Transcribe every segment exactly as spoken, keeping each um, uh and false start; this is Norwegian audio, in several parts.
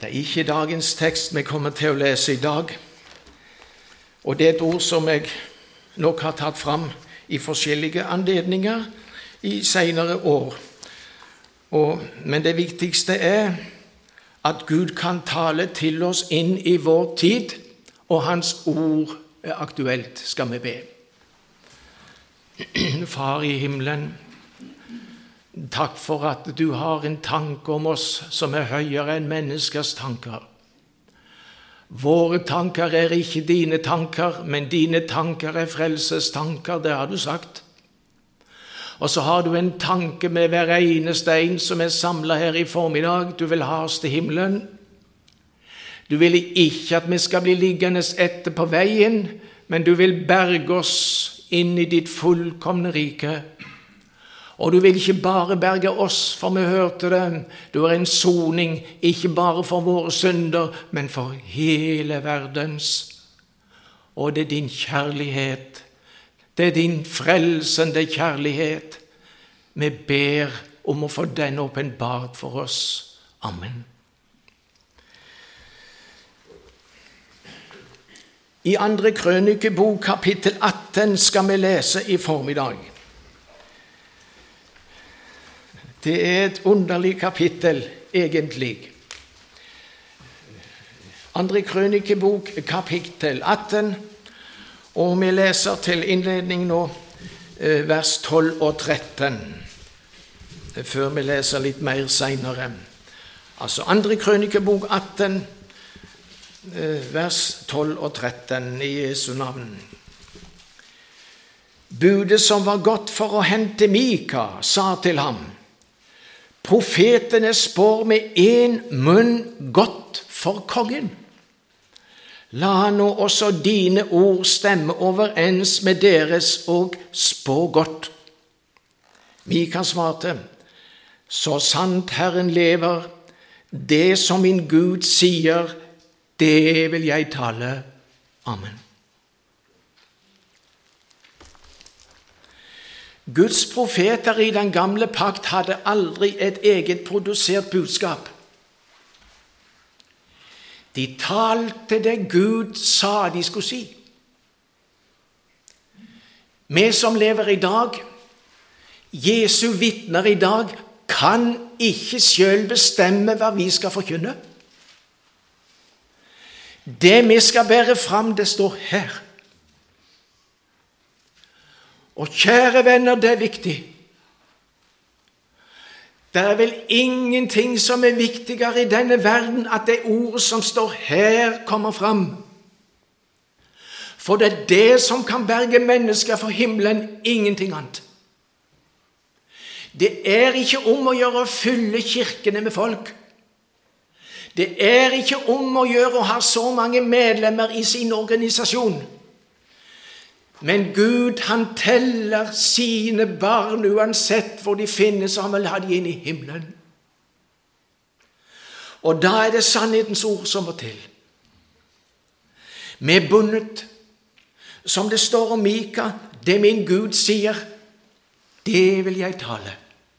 Det er ikke dagens tekst vi kommer til å lese i dag, og det er et ord som jeg nok har tatt fram i forskjellige anledninger i senere år. Og, men det viktigste er at Gud kan tale til oss inn i vår tid, og hans ord er aktuelt, skal vi be. Far i himmelen, takk for at du har en tanke om oss som er høyere enn menneskers tanker. Våre tanker er ikke dine tanker, men dine tanker er frelses tanker, det har du sagt. Og så har du en tanke med hver eneste en som er samlet her i formiddag. Du vil ha oss til himmelen. Du vil ikke at vi skal bli liggende etter på veien, men du vil berge oss inn i ditt fullkomne rike. Og du vil ikke bare berge oss, for vi hørte det. Du er en soning, ikke bare for våre synder, men for hele verdens. Og det er din kjærlighet. Det er din frelsende kjærlighet. Vi ber om å få den åpenbart for oss. Amen. I andre krønikebok, kapittel atten, skal vi lese i formiddag. Det er et underlig kapittel, egentlig. Andre krønikebok, kapittel atten, og vi leser til innledning nå vers tolv og tretten, før vi leser litt mer senere. Altså andre krønikebok atten, vers tolv og tretten i Jesu navn. Budet som var godt for å hente Mika, sa til ham: profetene spår med en munn godt for kongen. La nå også dine ord stemme overens med deres og spå godt. Mika svarte: så sant Herren lever, det som min Gud sier, det vil jeg tale. Amen. Guds profeter i den gamle pakt hadde aldri et eget produsert budskap. De talte det Gud sa de skulle si. Vi som lever i dag, Jesu vitner i dag, kan ikke selv bestemme hva vi skal forkynne. Det vi skal bære fram, det står her. Og kjære venner, det er viktig. Det er vel ingenting som er viktigere i denne verden at det ordet som står her kommer fram. For det er det som kan berge mennesker for himmelen, ingenting annet. Det er ikke om å gjøre å fylle kirkene med folk. Det er ikke om å gjøre å ha så mange medlemmer i sin organisasjon. Men Gud, han teller sine barn uansett hvor de finnes, og han vil ha de inn i himmelen. Og da er det sannhetens ord som må til. Vi er bundet, som det står om Mika, det min Gud sier, det vil jeg tale.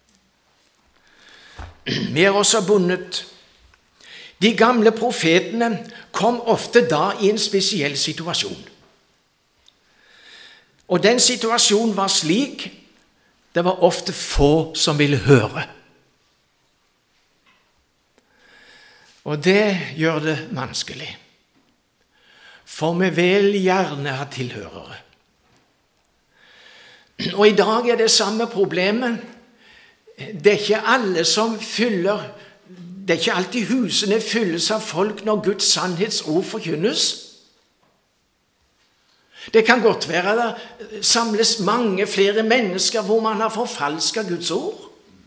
Vi er også bundet. De gamle profetene kom ofte da i en spesiell situasjon. Og den situasjonen var slik, det var ofte få som ville høre. Og det gjør det vanskelig. For vi vil gjerne ha tilhørere. Og i dag er det samme problemet. Det er ikke alle som fyller, det er ikke alltid husene fylles av folk når Guds sannhetsord forkynnes. Det kan godt være det samles mange flere mennesker hvor man har forfalsket Guds ord.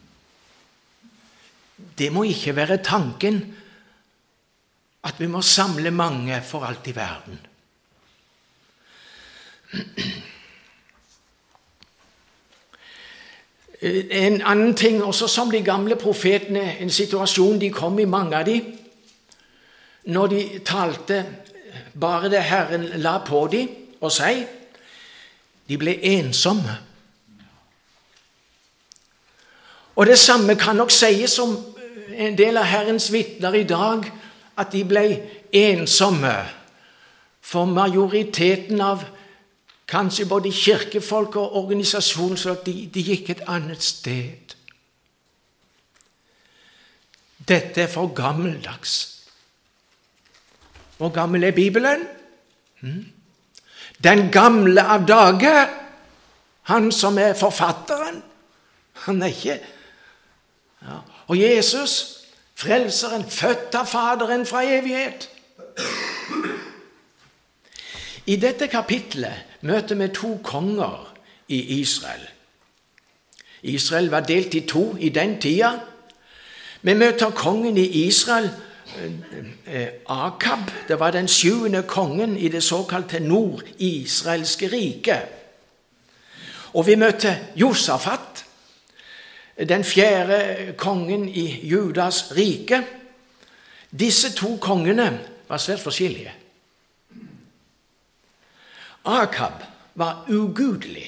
Det må ikke være tanken at vi må samle mange for alt i verden. En annen ting også som de gamle profetene, en situasjon de kom i, mange av de, når de talte bare det Herren la på de og si, de ble ensomme. Og det samme kan nok sies om en del av Herrens vitner i dag, at de ble ensomme, for majoriteten av kanskje både kirkefolk og organisasjoner, så de, de gikk et annet sted. Dette er for gammeldags. Hvor gammel er Bibelen? Hmm? Den gamle av dage, han som er forfatteren, han er ikke. Ja. Og Jesus, frelseren, født av Faderen fra evighet. I dette kapitlet møter vi to konger i Israel. Israel var delt i to i den tida. Vi møter kongen i Israel, Akab. Det var den sjuende kongen i det såkalte nord-israelske riket. Og vi møter Josafat, den fjerde kongen i Judas rike. Disse to kongene var svært forskjellige. Akab var ugudelig.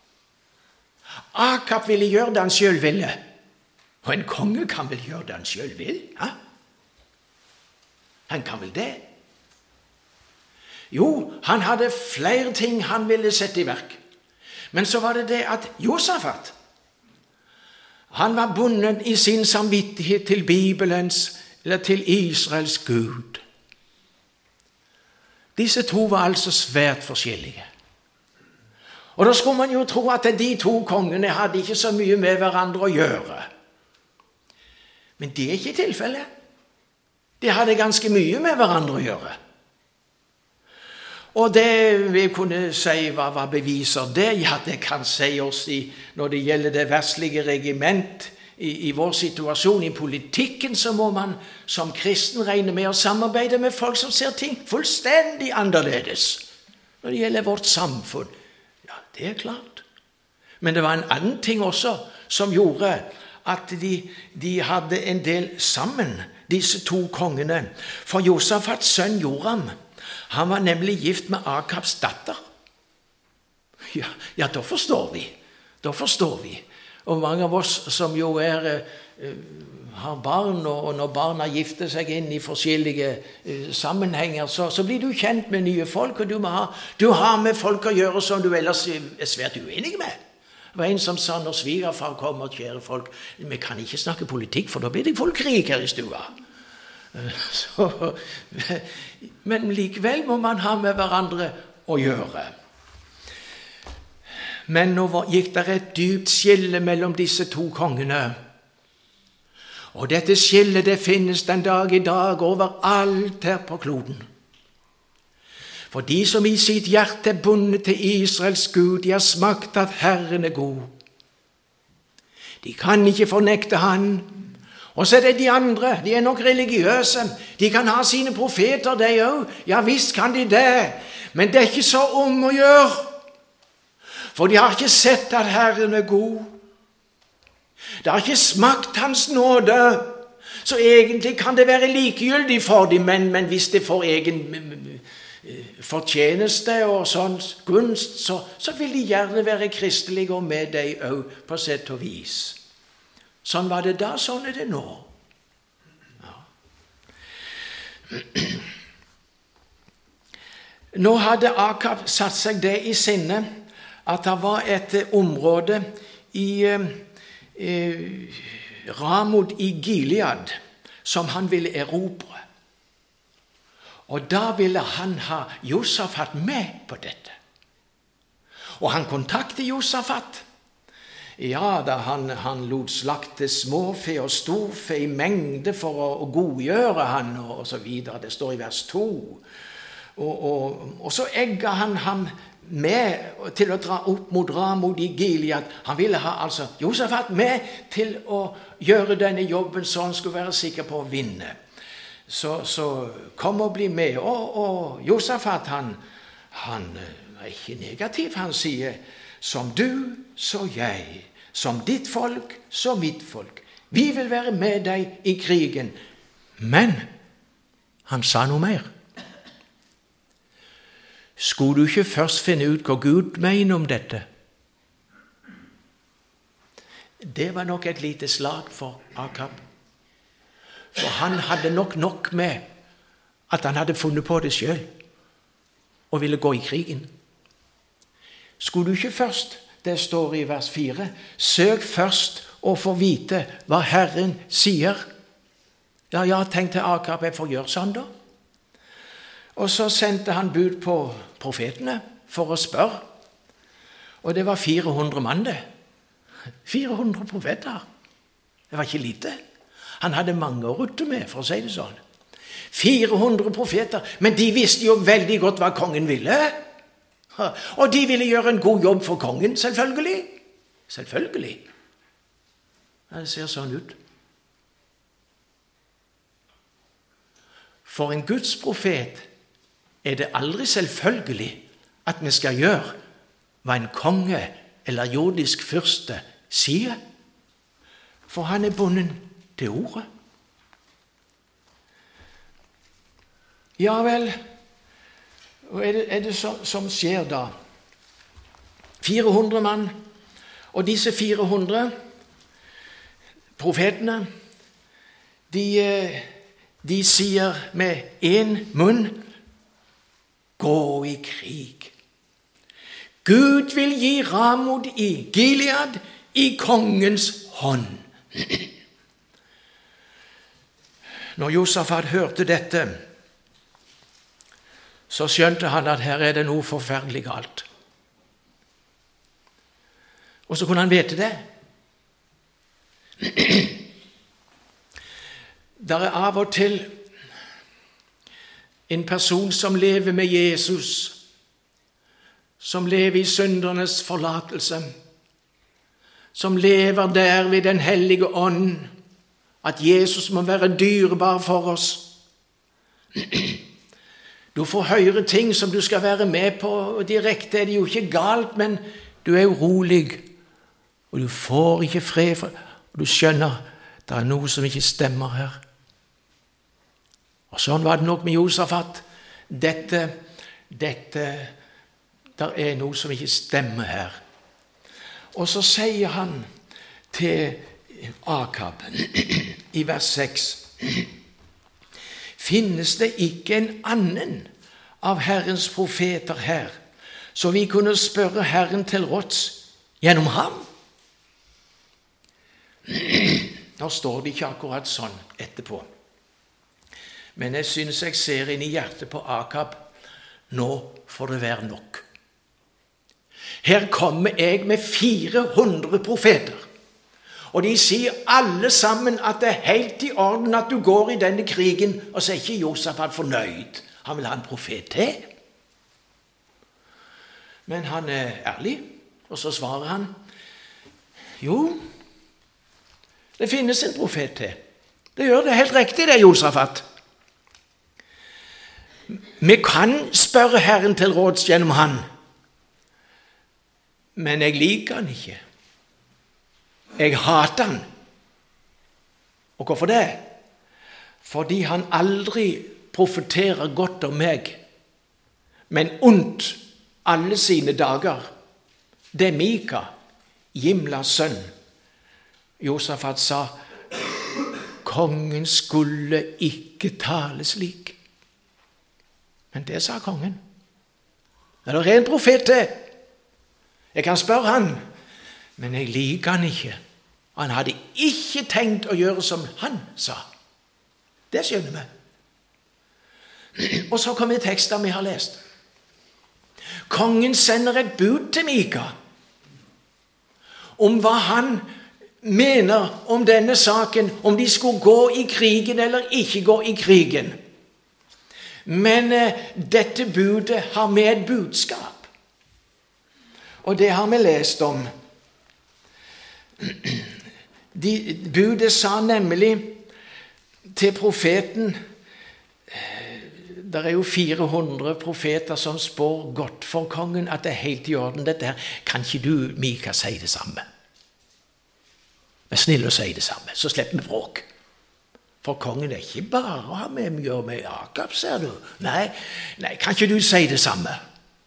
Akab ville gjøre det han selv ville. Og en konge kan vel gjøre det han selv vil? Ja? Han kan vel det? Jo, han hadde flere ting han ville sette i verk. Men så var det det at Josafat, han var bundet i sin samvittighet til Bibelens, eller til Israels Gud. Disse to var altså svært forskjellige. Og da skulle man jo tro at de to kongene hadde ikke så mye med hverandre å gjøre. Men det er ikke tilfellet. De hadde ganske mye med hverandre å gjøre. Og det vi kunne si hva var beviser det, ja, det kan si oss i, når det gjelder det verslige regiment i, i vår situasjon i politikken, så må man som kristen regne med å samarbeide med folk som ser ting fullstendig annerledes. Når det gjelder vårt samfunn, ja, det er klart. Men det var en annen ting også som gjorde at de, de hadde en del sammen, disse to kongene. For Josafats sønn Joram, han var nemlig gift med Akabs datter. Ja, ja, da forstår vi. Da forstår vi. Og mange av oss som jo er, uh, har barn, og når barna gifter seg inn i forskjellige uh, sammenhenger, så, så blir du kjent med nye folk, og du, må ha, du har med folk å gjøre som du ellers er svært uenig med. Det var en som sa når svigerfar kommer, kjære folk, vi kan ikke snakke politikk, for da blir det full krig her i stua. Så, men likevel må man ha med hverandre å gjøre. Men nå gikk det et dypt skille mellom disse to kongene. Og dette skillet det finnes den dag i dag overalt her på kloden. For de som i sitt hjerte er bundet til Israels Gud, de har smakt at Herren er god. De kan ikke fornekte han. Og så er det de andre, de er nok religiøse. De kan ha sine profeter, de også. Ja, visst kan de det. Men det er ikke så om å gjøre. For de har ikke sett at Herren er god. De har ikke smakt hans nåde. Så egentlig kan det være likegyldig for dem, men, men hvis det får egen fortjeneste og sånn gunst, så, så vil de gjerne være kristelige og med deg også på sett og vis. Sånn var det da, sånn er det nå. Ja. Nå hadde Akab satt seg det i sinne at det var et område i eh, Ramot i Gilead som han ville erobre. Og da ville han ha Josafat med på dette. Og han kontaktet Josafat. Ja, da han, han lot slakte småfe og storfe i mengde for å, å godgjøre han, og, og så videre. Det står i vers to. Og, og, og så egget han ham med til å dra opp mot Ramot i Gilead. Han ville ha altså Josafat med til å gjøre denne jobben så han skulle være sikker på å vinne. Så, så kom og bli med. Og, og Josafat, han, han er ikke negativ. Han sier, som du, så jeg. Som ditt folk, så mitt folk. Vi vil være med deg i krigen. Men han sa noe mer. Skulle du ikke først finne ut hva Gud mener om dette? Det var nok et lite slag for Akab. For han hadde nok nok med at han hadde funnet på det selv og ville gå i krigen. Skulle du ikke først, det står i vers fire, søk først og få vite hva Herren sier. Ja, ja, tenkte Akab, jeg får gjøre sånn da. Og så sendte han bud på profetene for å spørre. Og det var fire hundre mann det. fire hundre profeter. Det var ikke lite. Han hadde mange å rutte med, for å si det sånn. fire hundre profeter, men de visste jo veldig godt hva kongen ville. Og de ville gjøre en god jobb for kongen, selvfølgelig. Selvfølgelig. Ja, det ser sånn ut. For en Guds profet er det aldri selvfølgelig at vi skal gjøre hva en konge eller jordisk fyrste sier. For han er bundet til ordet. Ja vel, og er det, er det så, som skjer da? fire hundre mann, og disse fire hundre profetene, de, de sier med en munn, gå i krig. Gud vil gi Ramod i Gilead i kongens hånd. Når Josafat hørte dette, så skjønte han at her er det noe forferdelig galt. Og så kunne han vite det. Der er av og til en person som lever med Jesus, som lever i syndernes forlatelse, som lever der ved den hellige ånd, at Jesus må være dyrebar for oss. Du får høre ting som du skal være med på, og direkte er det jo ikke galt, men du er urolig, og du får ikke fred, for, og du skjønner, det er noe som ikke stemmer her. Og sånn var det nok med Josafat. Dette, dette, det er noe som ikke stemmer her. Og så sier han til Akab i vers seks, finnes det ikke en annen av Herrens profeter her, så vi kunne spørre Herren til råds gjennom ham? Nå står det ikke akkurat sånn etterpå, men jeg synes jeg ser inn i hjertet på Akab, nå får det være nok. Her kommer jeg med fire hundre profeter, og de sier alle sammen at det er helt i orden at du går i denne krigen, og så er ikke Josafat fornøyd. Han vil ha en profet til. Men han er ærlig, og så svarer han, jo, det finnes en profet til. Det gjør det helt riktig, det, Josafat. Vi kan spørre Herren til råds gjennom han, men jeg liker han ikke. Jeg hater han. Og hvorfor det? Fordi han aldri profeterer godt om meg, men ondt alle sine dager. Det er Mika, Jimlas sønn. Josafat sa, kongen skulle ikke tale slik. Men det sa kongen. Det er en profet til. Jeg kan spørre han, men jeg liker han ikke. Han hadde ikke tenkt å gjøre som han sa. Det skjønner vi. Og så kommer teksten vi har lest. Kongen sender et bud til Mika om hva han mener om denne saken, om de skulle gå i krigen eller ikke gå i krigen. Men eh, dette budet har med et budskap. Og det har vi lest om. De, budet sa nemlig til profeten, det er jo fire hundre profeter som spår godt for kongen at det er helt i orden dette her. Kan ikke du, Mika, si det samme? Vær snill å si det samme, så slipper vi bråk. For kongen er ikke bare å ha med mye med Akab, ser du. Nei, nei, kan ikke du si det samme?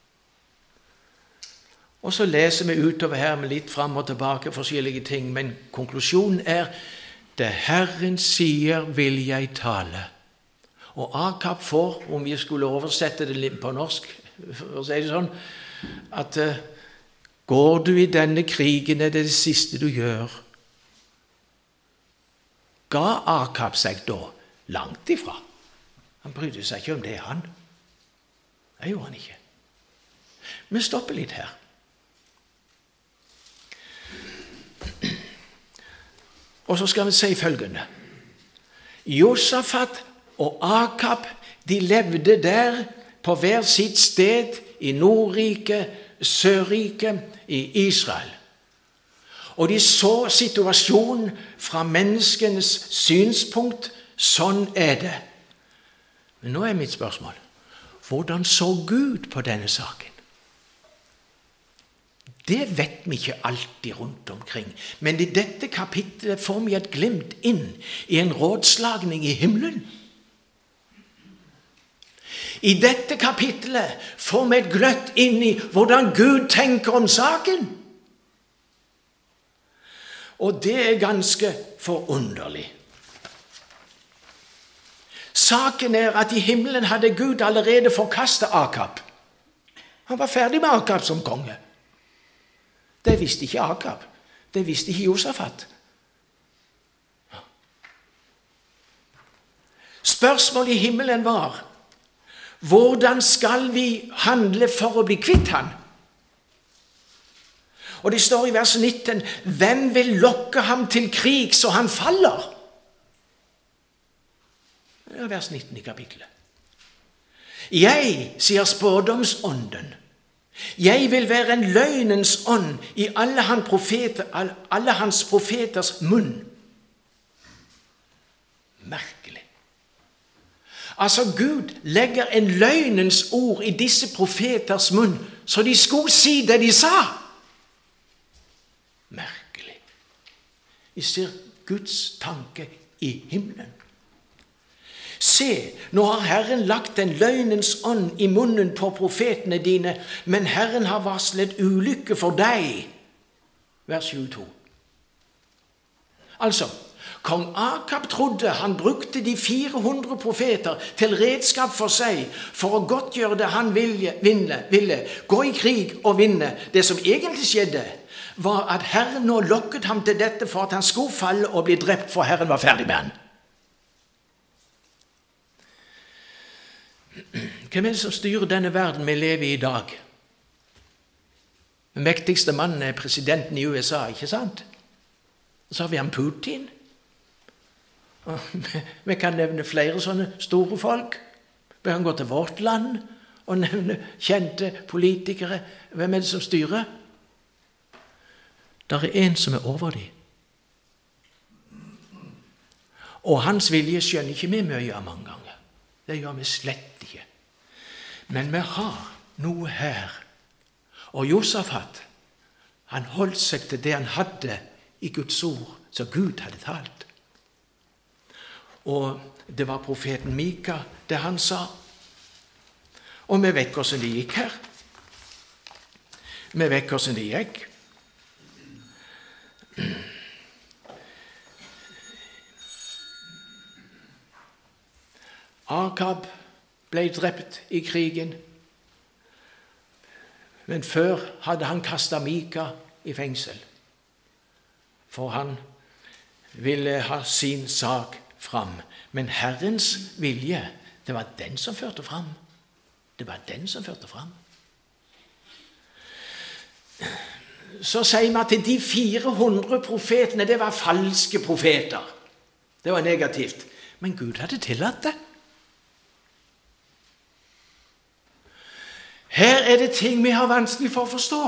Og så leser vi utover her med litt fram og tilbake forskjellige ting, men konklusjonen er, det Herren sier vil jeg tale. Og Akab får, om vi skulle oversette det litt på norsk, for å si det sånn, at uh, går du i denne krigen, er det det siste du gjør. Ga Akab seg da langt ifra? Han brydde seg ikke om det, han. Det gjorde han ikke. Vi stopper litt her. Og så skal vi si følgende. Josafat og Akab, de levde der på hver sitt sted i Nordriket, Sørriket, i Israel. Og de så situasjonen fra menneskenes synspunkt. Sånn er det. Men nå er mitt spørsmål. Hvordan så Gud på denne saken? Det vet vi ikke alltid rundt omkring. Men i dette kapitlet får vi et glimt inn i en rådslagning i himmelen. I dette kapitlet får vi et gløtt inn i hvordan Gud tenker om saken. Og det er ganske forunderlig. Saken er at i himmelen hadde Gud allerede forkastet Akab. Han var ferdig med Akab som konge. Det visste ikke Akab. Det visste ikke Josafat. Spørsmålet i himmelen var, hvordan skal vi handle for å bli kvitt han? Og det står i vers nitten, hvem vil lokke ham til krig så han faller? Det er vers nitten i kapitlet. Jeg, sier spådomsånden, jeg vil være en løgnens ånd i alle, han profeter, alle hans profeters munn. Merkelig. Altså Gud legger en løgnens ord i disse profeters munn, så de skulle si det de sa. Merkelig. Vi ser Guds tanke i himmelen. Se, nå har Herren lagt en løgnens ånd i munnen på profetene dine, men Herren har varslet ulykke for deg. Vers tjueto. Altså, kong Akab trodde han brukte de fire hundre profeter til redskap for seg, for å godtgjøre det han ville, ville, ville, gå i krig og vinne. Det som egentlig skjedde, var at Herren nå lokket ham til dette for at han skulle falle og bli drept, for Herren var ferdig med han. Hvem er det som styrer denne verden vi lever i i dag? Den mektigste mannen er presidenten i U S A, ikke sant? Så har vi han Putin. Og vi kan nevne flere sånne store folk. Vi kan gå til vårt land og nevne kjente politikere. Hvem er det som styrer? Der er en som er over dem. Og hans vilje skjønner ikke vi mye av mange ganger. Det gjør vi slett ikke. Men vi har noe her. Og Josafat, han holdt seg til det han hadde i Guds ord, så Gud hadde talt. Og det var profeten Mika, det han sa. Og vi vet hvordan det gikk her. Vi vet hvordan det gikk. Akab ble drept i krigen, men før hadde han kastet Mika i fengsel, for han ville ha sin sak fram. Men Herrens vilje, det var den som førte fram. Det var den som førte fram. Så sier vi at de fire hundre profetene, det var falske profeter. Det var negativt. Men Gud hadde tillatt det. Her er det ting vi har vanskelig for å forstå.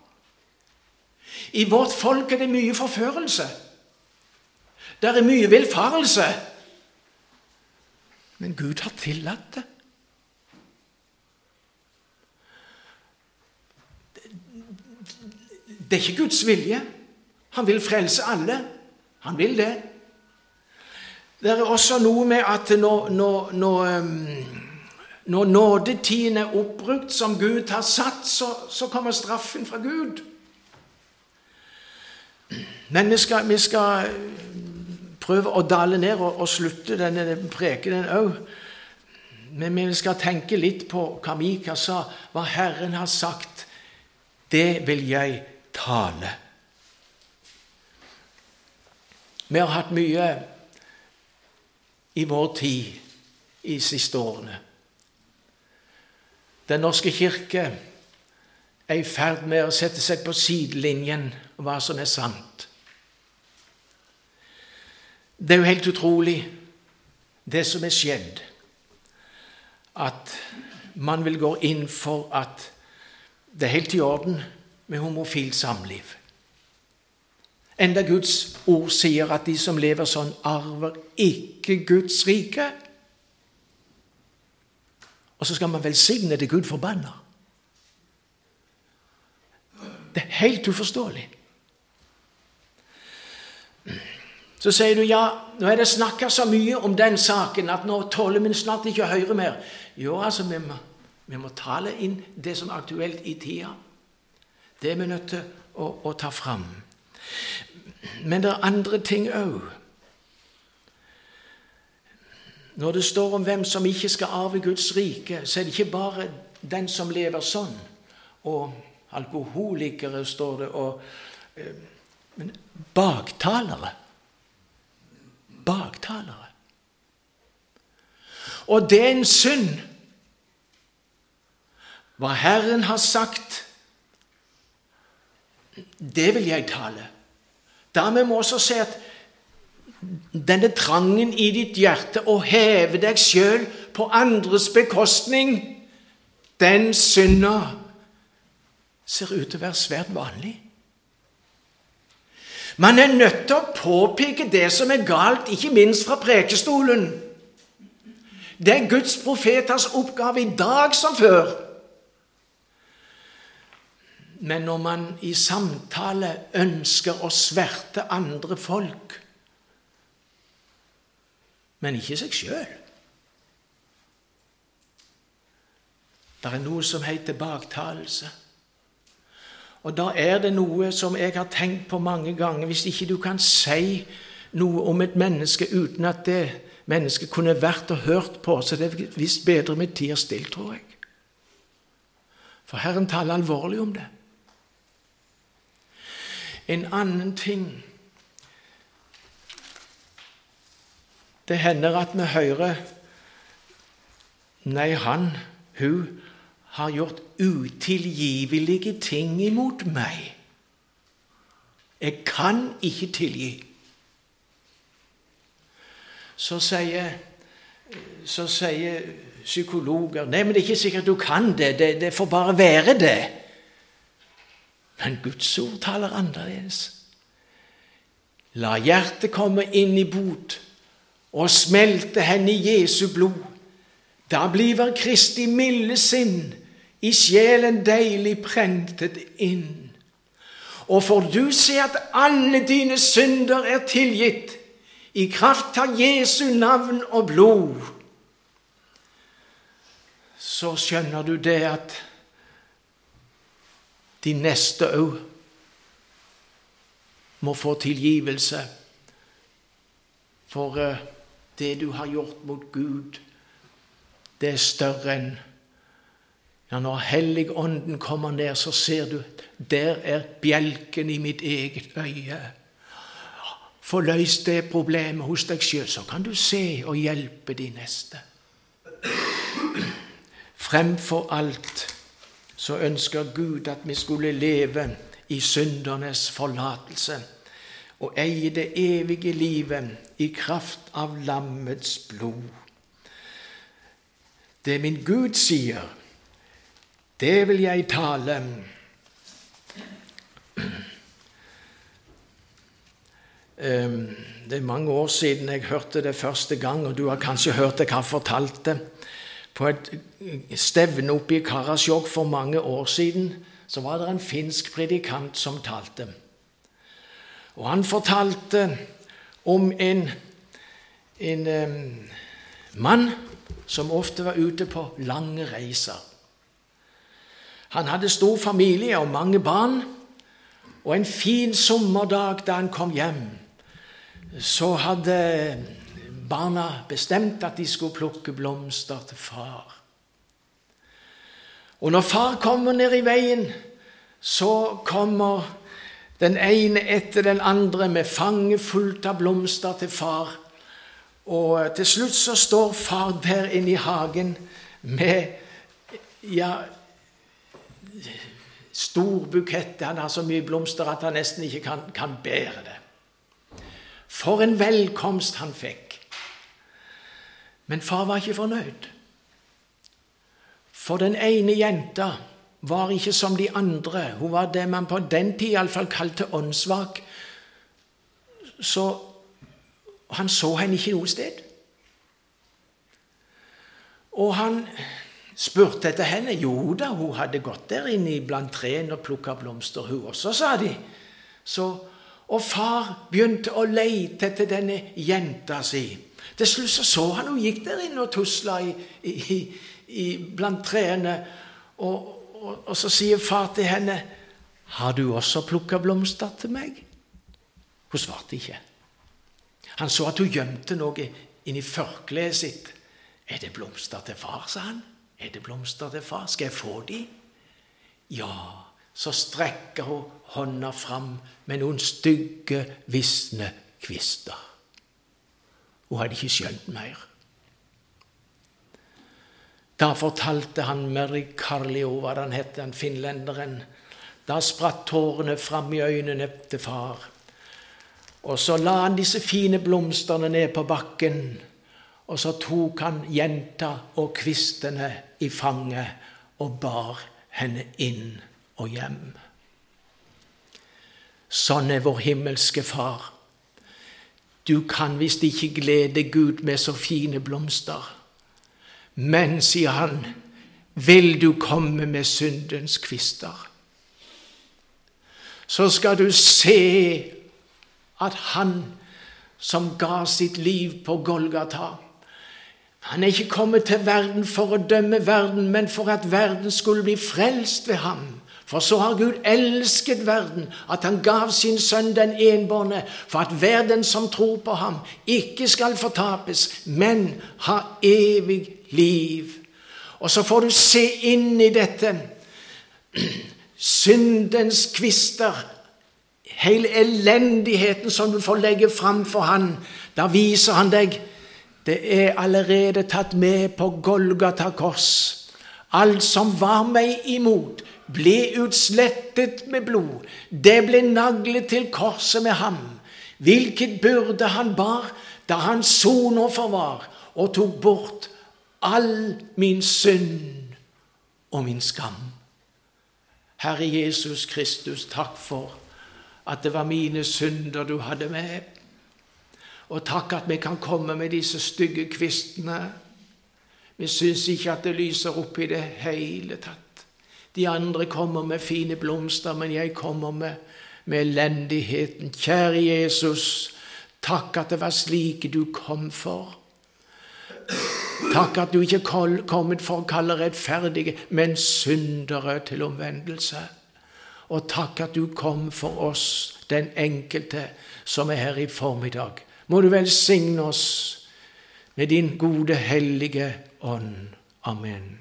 I vårt folk er det mye forførelse. Der er mye velfarelse. Men Gud har tillatt det. Det er ikke Guds vilje. Han vil frelse alle. Han vil det. Det er også noe med at når, når, når, når nådetiden er oppbrukt som Gud har satt, så, så kommer straffen fra Gud. Men vi skal, vi skal prøve å dale ned og, og slutte denne prekenen også. Men vi skal tenke litt på hva Mika sa. Hva Herren har sagt, det vil jeg tale. Vi har hatt mye i vår tid i siste årene. Den norske kirke er i ferd med å sette seg på sidelinjen av hva som er sant. Det er jo helt utrolig det som er skjedd, at man vil gå inn for at det er helt i orden med homofilt samliv. Enda Guds ord sier at de som lever sånn arver ikke Guds rike. Og så skal man velsigne det Gud forbanner. Det er helt uforståelig. Så sier du, ja, nå er det snakket så mye om den saken at nå tåler vi snart ikke å høre mer. Jo, altså, vi må, vi må tale inn det som er aktuelt i tida. Det er vi nødt til å, å ta fram. Men det er andre ting også. Når det står om hvem som ikke skal arve Guds rike, så er det ikke bare den som lever sånn. Og alkoholikere står det, og, men baktalere. Baktalere. Og det er en synd. Hva Herren har sagt, det vil jeg tale. Dermed må også se at denne trangen i ditt hjerte å heve deg selv på andres bekostning, den synder ser ut til å være svært vanlig. Man er nødt til å påpeke det som er galt, ikke minst fra prekestolen. Det er Guds profeters oppgave i dag som før. Men når man i samtale ønsker å sverte andre folk, men ikke seg selv. Det er noe som heter baktalelse. Og da er det noe som jeg har tenkt på mange ganger. Hvis ikke du kan si noe om et menneske uten at det mennesket kunne vært og hørt på, så det er visst bedre med tid still, tror jeg. For Herren taler alvorlig om det. En annen ting, det hender at vi hører, nei, han, hun, har gjort utilgivelige ting imot meg. Jeg kan ikke tilgi. Så sier, så sier psykologer, nei, men det er ikke sikkert du kan det, det, det får bare være det. Men Guds ord taler annerledes. La hjertet komme inn i bot, og smelte henne i Jesu blod. Da bliver Kristi milde sinn i sjelen deilig prentet inn. Og får du se at alle dine synder er tilgitt i kraft av Jesu navn og blod, så skjønner du det at de neste også må få tilgivelse for det du har gjort mot Gud. Det er større enn, ja, når Helligånden kommer ned, så ser du, der er bjelken i mitt eget øye. Få løst det problemet hos deg selv, så kan du se og hjelpe de neste. Fremfor alt så ønsker Gud at vi skulle leve i syndernes forlatelse og eie det evige livet i kraft av lammets blod. Det min Gud sier, det vil jeg tale. Det er mange år siden jeg hørte det første gang, og du har kanskje hørt det, jeg har fortalt det. På et stevne oppe i Karasjok for mange år siden, så var det en finsk predikant som talte. Og han fortalte om en, en um, mann som ofte var ute på lange reiser. Han hadde stor familie og mange barn, og en fin sommerdag da han kom hjem, så hadde barna bestemte at de skulle plukke blomster til far. Og når far kommer ned i veien, så kommer den ene etter den andre med fanget fullt av blomster til far. Og til slutt så står far der inne i hagen med, ja, stor bukett. Han har så mye blomster at han nesten ikke kan, kan bære det. For en velkomst han fikk. Men far var ikke fornøyd. For den ene jenta var ikke som de andre. Hun var det man på den tid i alle fall kalte åndssvak. Så han så henne ikke noe sted. Og han spurte etter henne. Jo da, hun hadde gått der inne blant trærne og plukket blomster, hun også, sa de. Så, og far begynte å lete etter denne jenta si. Til slutt så, så han hun gikk der inne og tusla i, i, i, blant trærne. Og, og, og så sier far til henne, har du også plukket blomster til meg? Hun svarte ikke. Han så at hun gjemte noe inn i førkleet sitt. Er det blomster til far, sa han. Er det blomster til far? Skal jeg få de? Ja, så strekker hun hånda fram med noen stygge, visne kvister. Hun hadde ikke skjønt mer. Da fortalte han Meri Karlio, hva han hette, den finlenderen. Da spratt tårene fram i øynene til far. Og så la han disse fine blomsterne ned på bakken, og så tok han jenta og kvistene i fanget og bar henne inn og hjem. Sånn er vår himmelske far. Du kan visst ikke glede Gud med så fine blomster. Men, sier han, vil du komme med syndens kvister, så skal du se at han som ga sitt liv på Golgata, han er ikke kommet til verden for å dømme verden, men for at verden skulle bli frelst ved ham. For så har Gud elsket verden, at han gav sin sønn den enbårne, for at hver den som tror på ham ikke skal fortapes, men ha evig liv. Og så får du se inn i dette. Syndens kvister, hele elendigheten som du får legge fram for han, da viser han deg, det er allerede tatt med på Golgata kors. Alt som var meg imot, ble utslettet med blod. Det ble naglet til korset med ham. Hvilket byrde han bar, da han soner forvar, og tok bort all min synd og min skam. Herre Jesus Kristus, takk for at det var mine synder du hadde med. Og takk at vi kan komme med disse stygge kvistene. Vi synes ikke at det lyser opp i det hele tatt. De andre kommer med fine blomster, men jeg kommer med, med elendigheten. Kjære Jesus, takk at det var slike du kom for. Takk at du ikke kommet for å kalle rettferdige, men syndere til omvendelse. Og takk at du kom for oss, den enkelte som er her i formiddag. Må du velsigne oss med din gode, hellige ånd. Amen.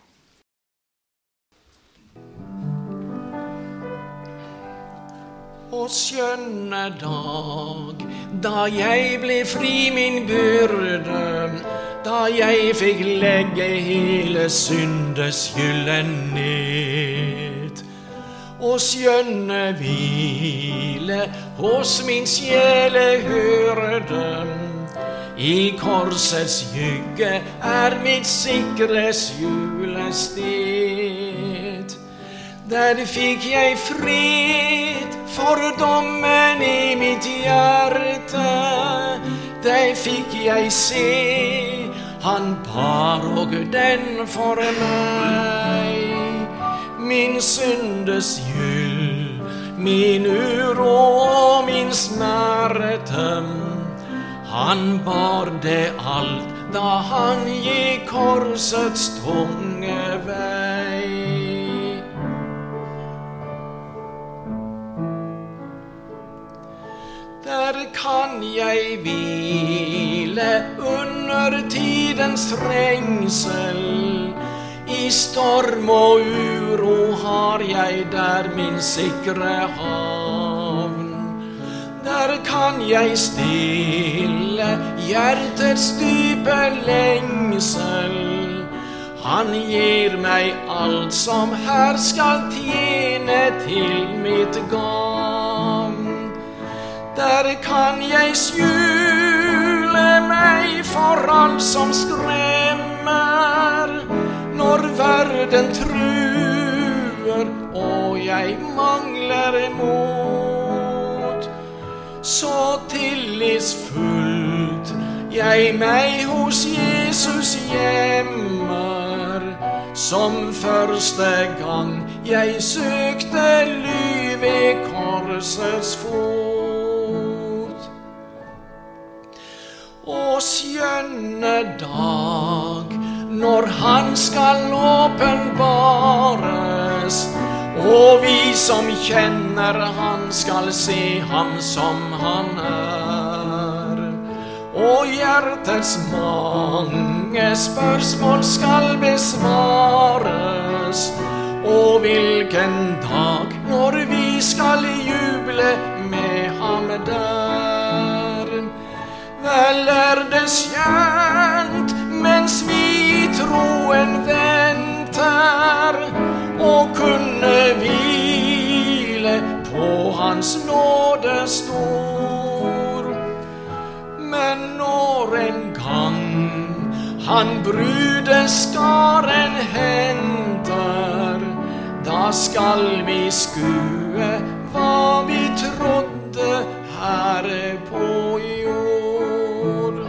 Å skjønne dag, da jeg ble fri min byrde, da jeg fikk legge hele syndeskylden ned. Å skjønne hvile hos min sjele hørte, i korsets skygge er mitt sikre skjulested. Der fikk jeg fred for dommen i mitt hjerte. Der fikk jeg se, han bar og den for meg. Min syndes skyld, min uro og min smerte, han bar det alt da han gikk korsets tunge vei. Der kan jeg hvile tidens trengsel, i storm og uro har jeg der min sikre havn. Der kan jeg stille hjertets dype lengsel. Han gir meg alt som her skal tjene til mitt gagn. Der kan jeg skjule meg for alt som skremmer, når verden truer og jeg mangler mot. Så tillitsfullt jeg meg hos Jesus gjemmer, som første gang jeg søkte ly ved korsets fot. Og skjønne dag, når han skal åpenbares, og vi som kjenner han skal se ham som han er. Og hjertets mange spørsmål skal besvares, og hvilken dag når vi skal juble med ham der. Vel er det skjønt mens vi i troen venter, og kunne hvile på hans nåde stor. Men når en gang han brudeskaren henter, da skal vi skue hva vi trodde her på jord.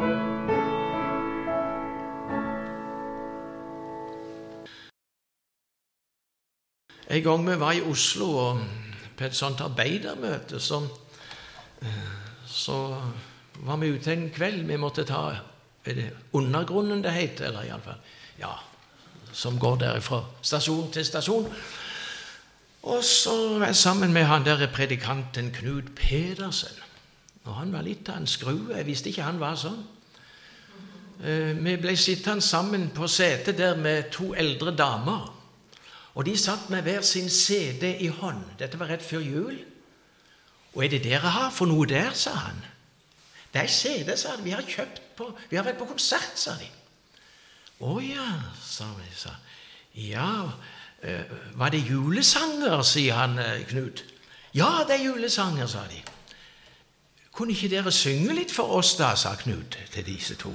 En gang vi var i Oslo og på et sånt arbeidermøte, så, så var vi ute en kveld. Vi måtte ta, er det undergrunnen det heter, eller i alle fall, ja, som går derifra stasjon til stasjon. Og så var jeg sammen med han der predikanten Knut Pedersen. Og han var litt av en skrue, jeg visste ikke han var sånn. Vi ble sittende sammen på setet der med to eldre damer. Og de satt med hver sin C D i hånd. Dette var rett før jul. Og er det dere har for noe der, sa han. Det er C D, sa han. Vi har kjøpt på, vi har vært på konsert, sa de. Å ja, sa vi, sa. Ja, øh, var det julesanger, sier han, Knut. Ja, det er julesanger, sa de. Kunne ikke dere synge litt for oss da, sa Knut til disse to.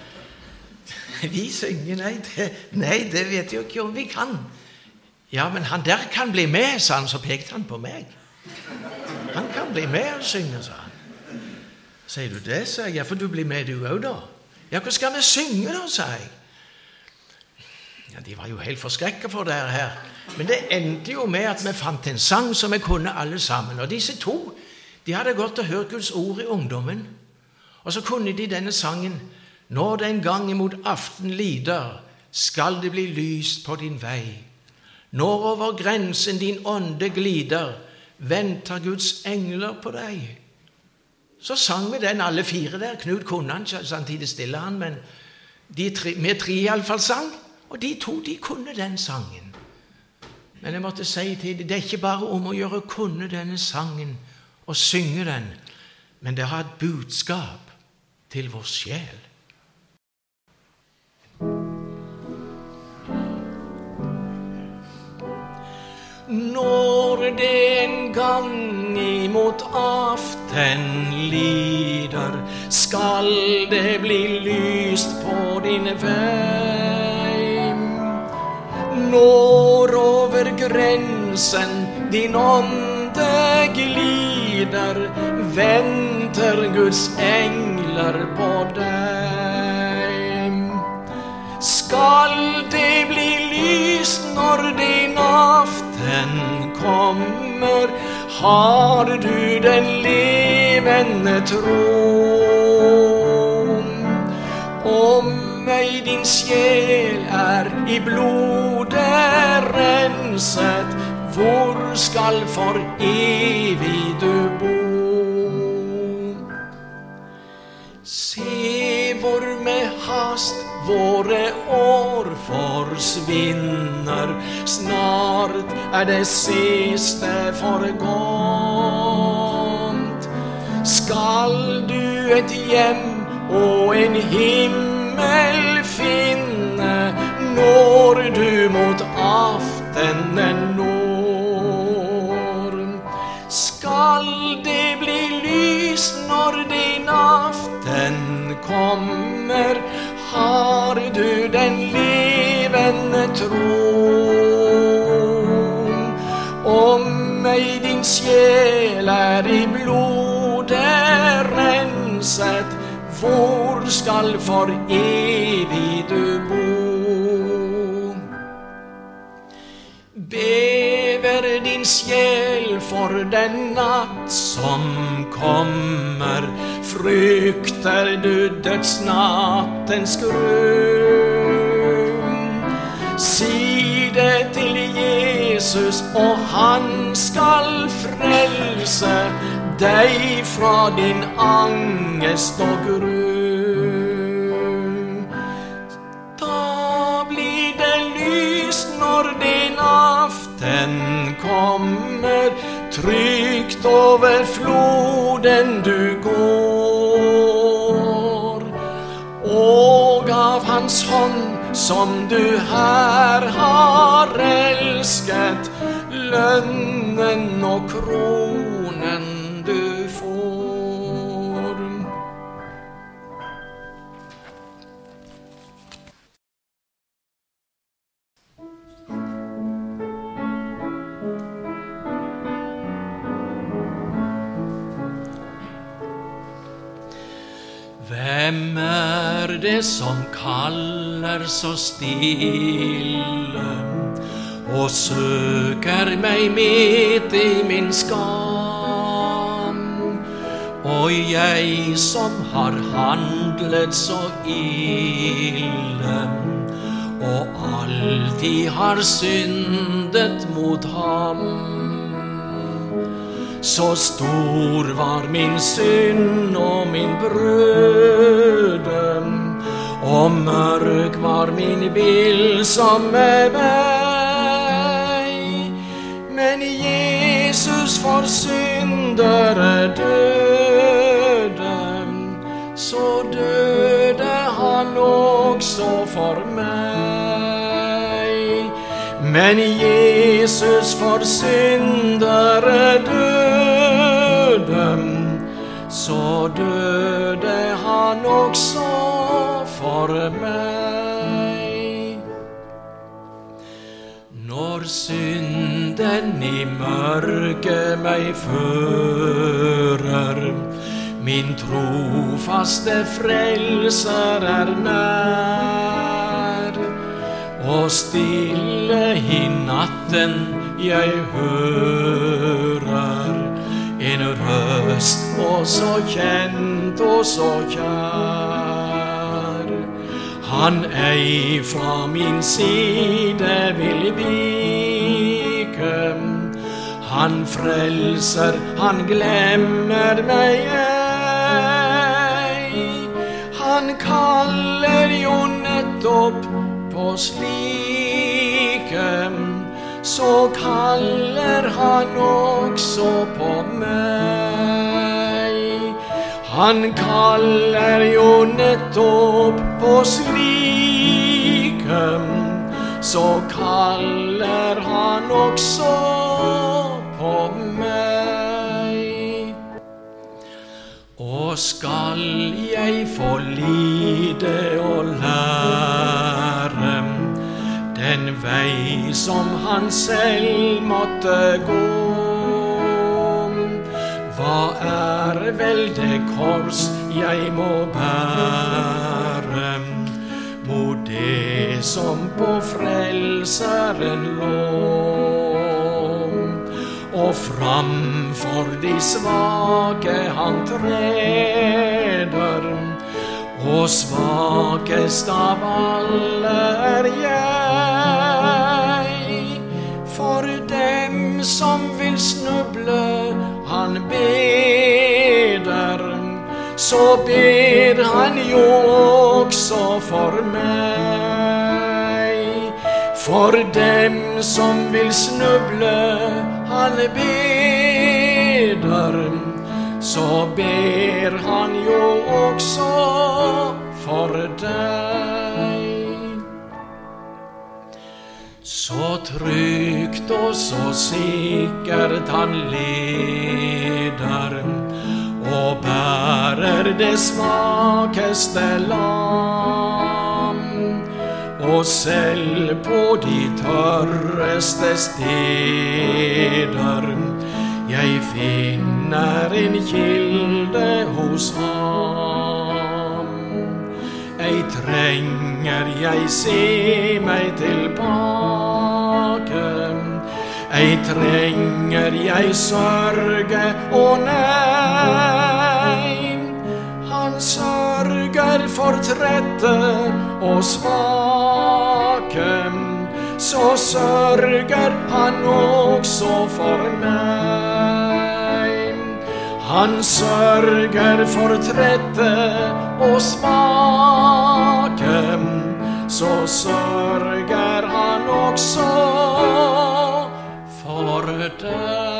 Vi synger, nei det, nei, det vet jeg ikke om vi kan. Ja, men han der kan bli med, sa han, så pekte han på meg. Han kan bli med og synge, sa han. Sier du det, sa jeg, ja, for du blir med du også da. Ja, hva skal vi synge da, sa jeg. Ja, de var jo helt forskrekket for det her. Men det endte jo med at vi fant en sang som vi kunne alle sammen. Og disse to, de hadde gått og hørt Guds ord i ungdommen. Og så kunne de denne sangen: Når den gang imot aften lider, skal det bli lyst på din vei. Når over grensen din ånde glider, venter Guds engler på deg. Så sang vi den alle fire der. Knut kunne han, samtidig stille han, men de tre, vi tre i alle fall sang, og de to, de kunne den sangen. Men jeg måtte si til dem, det er ikke bare om å gjøre å kunne denne sangen og synge den, men det har et budskap til vår sjel. Når det en gang imot aften lider, skal det bli lyst på din vei. Når over grensen din ånde glider, venter Guds engler på deg. Skal det bli lyst når din aften kommer, har du den levende tro. Om ei din sjel er i blodet renset, hvor skal for evig du bo? Se hvor med hast våre år forsvinner, snart er det siste forgått. Skal du et hjem og en himmel finne, når du mot aftenen når. Skal det bli lys når din aften kommer, har du den levende tro. Om meg din sjel er i blodet renset, hvor skal for evig du bo? Bever din sjel for den natt som kommer, frykter du dødsnattens gru. Si det til Jesus, og han skal frelse deg fra din angest og gru. Da blir det lys når din aften kommer, trygt over floden du går. Og av hans hånd som du her har elsket, lønnen og kronen du får. Hvem er det som kaller så stille og søker meg midt i min skam? Og jeg som har handlet så ille og alltid har syndet mot ham. Så stor var min synd og min brøde, og mørk var min villsomme vei. Men Jesus for syndere døde, så døde han også for meg. Men Jesus for syndere døde, så døde han også for meg. Når synden i mørket meg fører, min trofaste frelser er nær, og stille i natten jeg hører en røst og så kjent og så kjær. Han ei fra min side vil vike, han frelser, han glemmer meg ei. Han kaller jo nettopp på slike, så kaller han også på meg. Han kaller jo nettopp på slike, så kaller han også på meg. Og skal jeg få lide og lære den vei som han selv måtte gå, hva er vel det kors jeg må bære mot det som på frelseren lå? Og framfor de svake han treder, og svakest av alle er jeg. For dem som vil snuble han beder, så ber han jo også for meg. For dem som vil snuble, han beder, så ber han jo også for deg. Så trygt og så sikkert han leder, og bærer det svakeste lam, og selv på de tørreste steder jeg finner en kilde hos ham. Ei trenger jeg se meg tilbake, ei trenger jeg sørge og nei. Han sørger for trette og svake, så sørger han også for meg. Han sørger for trette og svake, så sørger han også for deg.